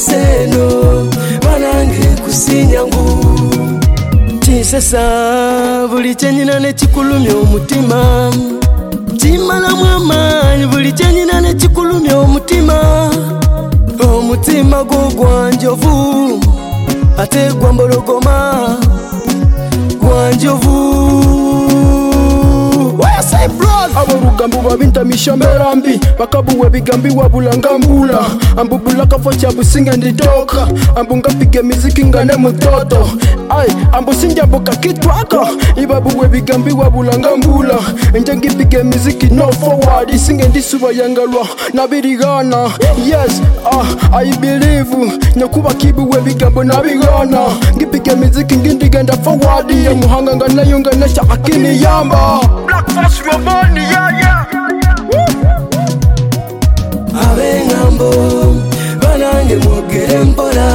eseno banange kusinyangu Tinsesa buli chenyina ne chikulumya omutima Chimala mwamani buli chenyina ne chikulumya omutima Omutima gwanjovu ate gwambologoma gwanjovu Say bros abarugambu babinta mishambera mbi bakabuwe bigambi wabulangambula ambubula kafo chabusinga nditoka ambunga pige miziki ngane mutoto ay ambusinja boka kitwaka ibabuwe bigambi wabulangambula njengi pige miziki no forward singe ndisuba yangalwa nabirigana yes I believe nyakuba kibuwe bigambo nabigana ngipige miziki ngindigenda forward ya muhanga nganayo nganesha akini yamba Black Force your money, yeah. Abengambo banange mogere mpola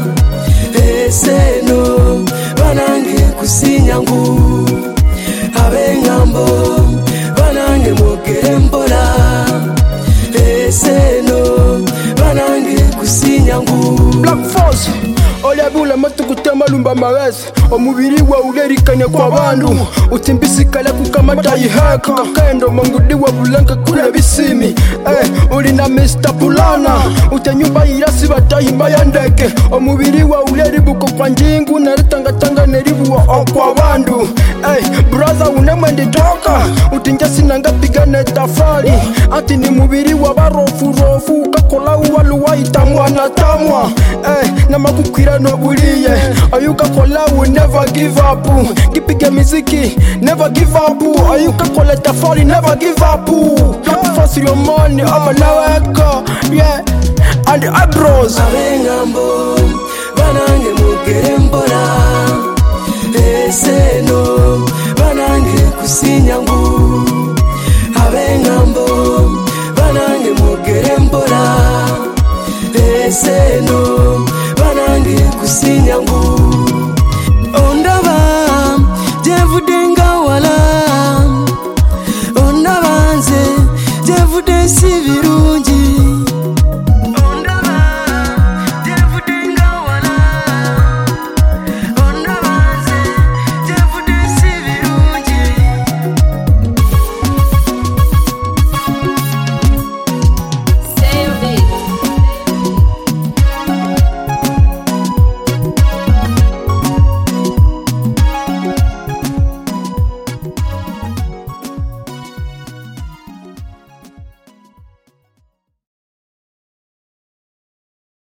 eseno banange kusinyangu Abengambo banange mogere mpola eseno banange kusinyangu Black Force Olabula matukutema lumba maresi omubiri wa ulerikanya kwa bandu utimbisikala kukamata iheka kakendo mangudi wa bulanka kule bisimi ulina Mr. Pulana utenyumba irasi batahimba ya ndeke omubiri wa uleribuko kwa njingu naritangatanga neribuwa okwa bandu brother unemwendi toka utinjasi nanga pigane tafari ati ni mubiri wa barofu kakola uwaluwa itamwana tamwa namakukwira nobuliye ayuka kola will never give up kipige miziki never give up ayuka kola tafari never give up Black Force your money amanaweka yeah and eyebrows Abengambo banange mugere mpola eseno banange kusinyangu Abengambo banange mugere mpola eseno